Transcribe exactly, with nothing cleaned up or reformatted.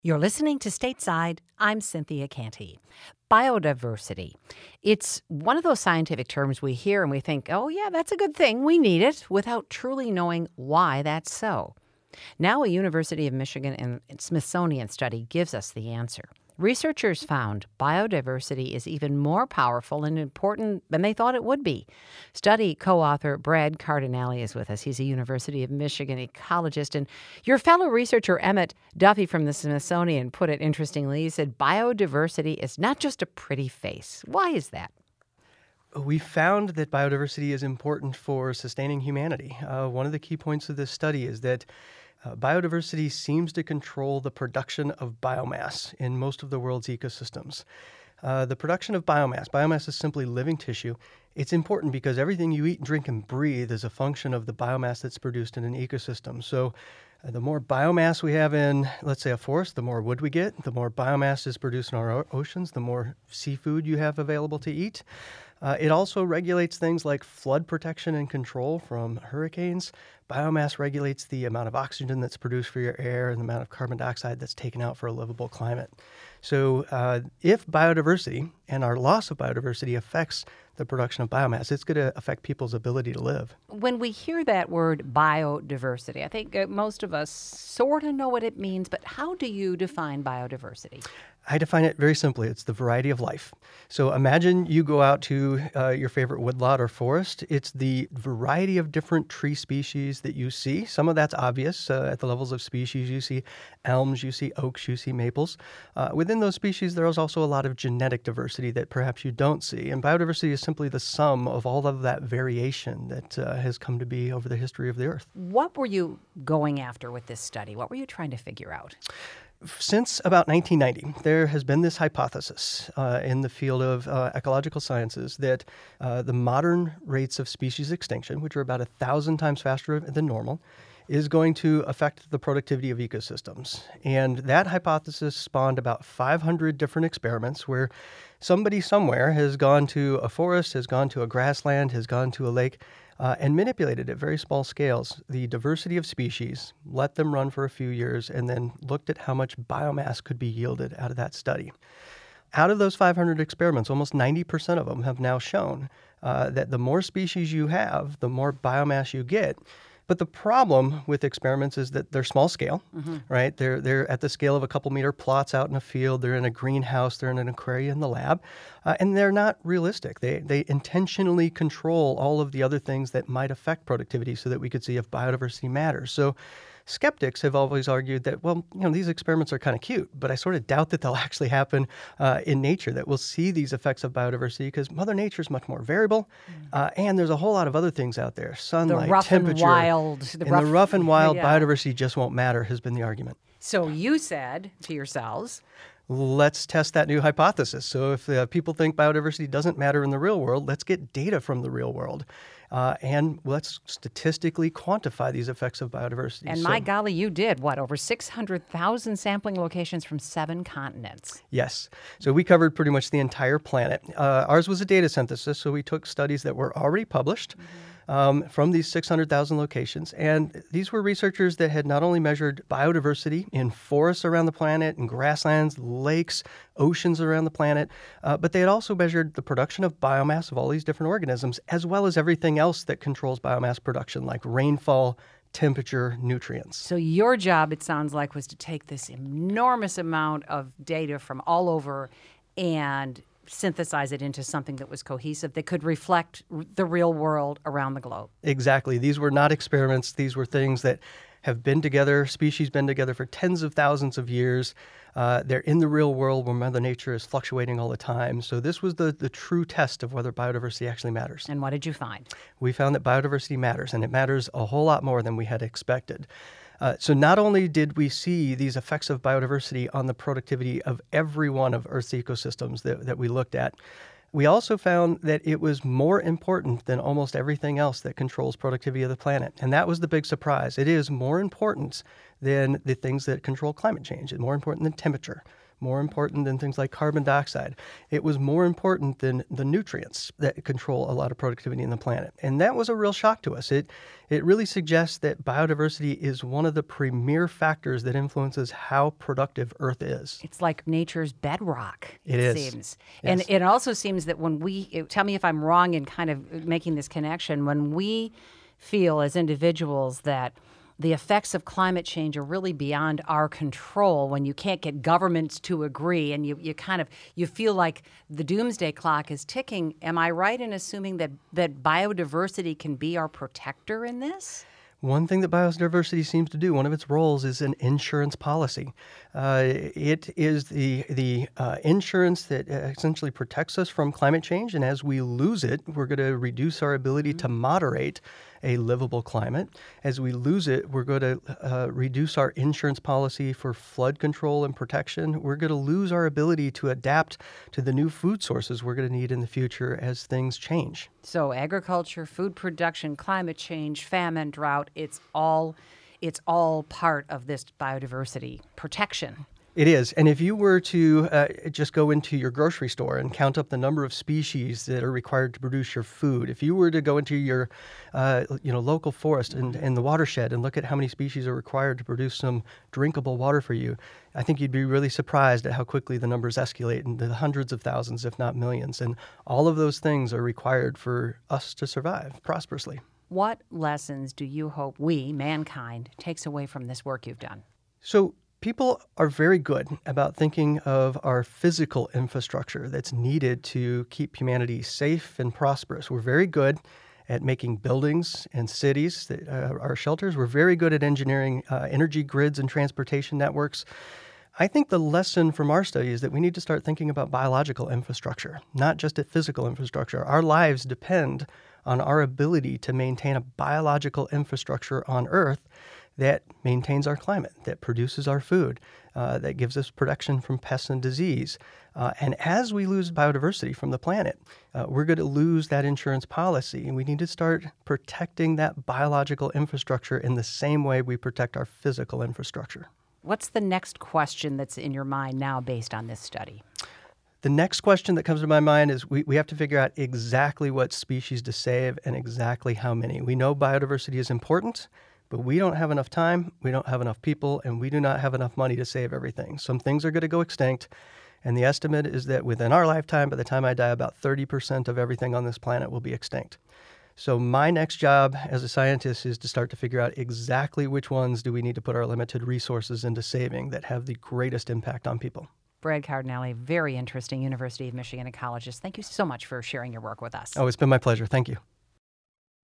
You're listening to Stateside. I'm Cynthia Canty. Biodiversity. It's one of those scientific terms we hear and we think, oh, yeah, that's a good thing. We need it, without truly knowing why that's so. Now, a University of Michigan and Smithsonian study gives us the answer. Researchers found biodiversity is even more powerful and important than they thought it would be. Study co-author Brad Cardinale is with us. He's a University of Michigan ecologist. And your fellow researcher, Emmett Duffy from the Smithsonian, put it interestingly. He said, biodiversity is not just a pretty face. Why is that? We found that biodiversity is important for sustaining humanity. Uh, one of the key points of this study is that Uh, biodiversity seems to control the production of biomass in most of the world's ecosystems. Uh, the production of biomass, biomass is simply living tissue. It's important because everything you eat, drink, and breathe is a function of the biomass that's produced in an ecosystem. So uh, the more biomass we have in, let's say, a forest, the more wood we get. The more biomass is produced in our o- oceans, the more seafood you have available to eat. Uh, it also regulates things like flood protection and control from hurricanes. Biomass regulates the amount of oxygen that's produced for your air and the amount of carbon dioxide that's taken out for a livable climate. So uh, if biodiversity and our loss of biodiversity affects the production of biomass, it's going to affect people's ability to live. When we hear that word biodiversity, I think uh, most of us sort of know what it means, but how do you define biodiversity? I define it very simply. It's the variety of life. So imagine you go out to uh, your favorite woodlot or forest. It's the variety of different tree species that you see. Some of that's obvious uh, at the levels of species. You see elms, you see oaks, you see maples. Uh, within those species, there is also a lot of genetic diversity that perhaps you don't see. And biodiversity is simply the sum of all of that variation that uh, has come to be over the history of the Earth. What were you going after with this study? What were you trying to figure out? Since about nineteen ninety, there has been this hypothesis uh, in the field of uh, ecological sciences that uh, the modern rates of species extinction, which are about a thousand times faster than normal, is going to affect the productivity of ecosystems. And that hypothesis spawned about five hundred different experiments where somebody somewhere has gone to a forest, has gone to a grassland, has gone to a lake, Uh, and manipulated at very small scales the diversity of species, let them run for a few years, and then looked at how much biomass could be yielded out of that study. Out of those five hundred experiments, almost ninety percent of them have now shown uh, that the more species you have, the more biomass you get. But the problem with experiments is that they're small scale, mm-hmm. right? They're they're at the scale of a couple meter plots out in a field. They're in a greenhouse. They're in an aquarium in the lab. Uh, and they're not realistic. They they intentionally control all of the other things that might affect productivity so that we could see if biodiversity matters. So skeptics have always argued that, well, you know, these experiments are kind of cute, but I sort of doubt that they'll actually happen uh, in nature, that we'll see these effects of biodiversity because Mother Nature is much more variable. Mm. Uh, and there's a whole lot of other things out there, sunlight, the rough temperature. And wild, the and rough, the rough and wild yeah. biodiversity just won't matter has been the argument. So you said to yourselves, let's test that new hypothesis. So if uh, people think biodiversity doesn't matter in the real world, let's get data from the real world. Uh, and let's statistically quantify these effects of biodiversity. And so, my golly, you did, what, over six hundred thousand sampling locations from seven continents? Yes. So we covered pretty much the entire planet. Uh, ours was a data synthesis, so we took studies that were already published. Mm-hmm. Um, from these six hundred thousand locations. And these were researchers that had not only measured biodiversity in forests around the planet, in grasslands, lakes, oceans around the planet, uh, but they had also measured the production of biomass of all these different organisms, as well as everything else that controls biomass production, like rainfall, temperature, nutrients. So your job, it sounds like, was to take this enormous amount of data from all over and synthesize it into something that was cohesive, that could reflect the real world around the globe. Exactly. These were not experiments. These were things that have been together, species been together for tens of thousands of years. Uh, they're in the real world where Mother Nature is fluctuating all the time. So this was the, the true test of whether biodiversity actually matters. And what did you find? We found that biodiversity matters, and it matters a whole lot more than we had expected. Uh, so not only did we see these effects of biodiversity on the productivity of every one of Earth's ecosystems that, that we looked at, we also found that it was more important than almost everything else that controls productivity of the planet. And that was the big surprise. It is more important than the things that control climate change. It's more important than temperature, more important than things like carbon dioxide. It was more important than the nutrients that control a lot of productivity in the planet. And that was a real shock to us. It it really suggests that biodiversity is one of the premier factors that influences how productive Earth is. It's like nature's bedrock, it, it seems. Is. And yes. it also seems that when we, tell me if I'm wrong in kind of making this connection, when we feel as individuals that the effects of climate change are really beyond our control, when you can't get governments to agree and you, you kind of, you feel like the doomsday clock is ticking. Am I right in assuming that, that biodiversity can be our protector in this? One thing that biodiversity seems to do, one of its roles, is an insurance policy. Uh, it is the the uh, insurance that essentially protects us from climate change, and as we lose it, we're going to reduce our ability mm-hmm. to moderate a livable climate. As we lose it, we're going to uh, reduce our insurance policy for flood control and protection. We're going to lose our ability to adapt to the new food sources we're going to need in the future as things change. So agriculture, food production, climate change, famine, drought, it's all it's all part of this biodiversity protection. It is. And if you were to uh, just go into your grocery store and count up the number of species that are required to produce your food, if you were to go into your uh, you know, local forest and, and the watershed and look at how many species are required to produce some drinkable water for you, I think you'd be really surprised at how quickly the numbers escalate into the hundreds of thousands, if not millions. And all of those things are required for us to survive prosperously. What lessons do you hope we, mankind, takes away from this work you've done? So people are very good about thinking of our physical infrastructure that's needed to keep humanity safe and prosperous. We're very good at making buildings and cities that uh, are shelters. We're very good at engineering uh, energy grids and transportation networks. I think the lesson from our study is that we need to start thinking about biological infrastructure, not just at physical infrastructure. Our lives depend on our ability to maintain a biological infrastructure on Earth that maintains our climate, that produces our food, uh, that gives us protection from pests and disease. Uh, and as we lose biodiversity from the planet, uh, we're going to lose that insurance policy. And we need to start protecting that biological infrastructure in the same way we protect our physical infrastructure. What's the next question that's in your mind now based on this study? The next question that comes to my mind is we, we have to figure out exactly what species to save and exactly how many. We know biodiversity is important, but we don't have enough time, we don't have enough people, and we do not have enough money to save everything. Some things are going to go extinct, and the estimate is that within our lifetime, by the time I die, about thirty percent of everything on this planet will be extinct. So my next job as a scientist is to start to figure out exactly which ones do we need to put our limited resources into saving that have the greatest impact on people. Brad Cardinale, very interesting, University of Michigan ecologist. Thank you so much for sharing your work with us. Oh, it's been my pleasure. Thank you.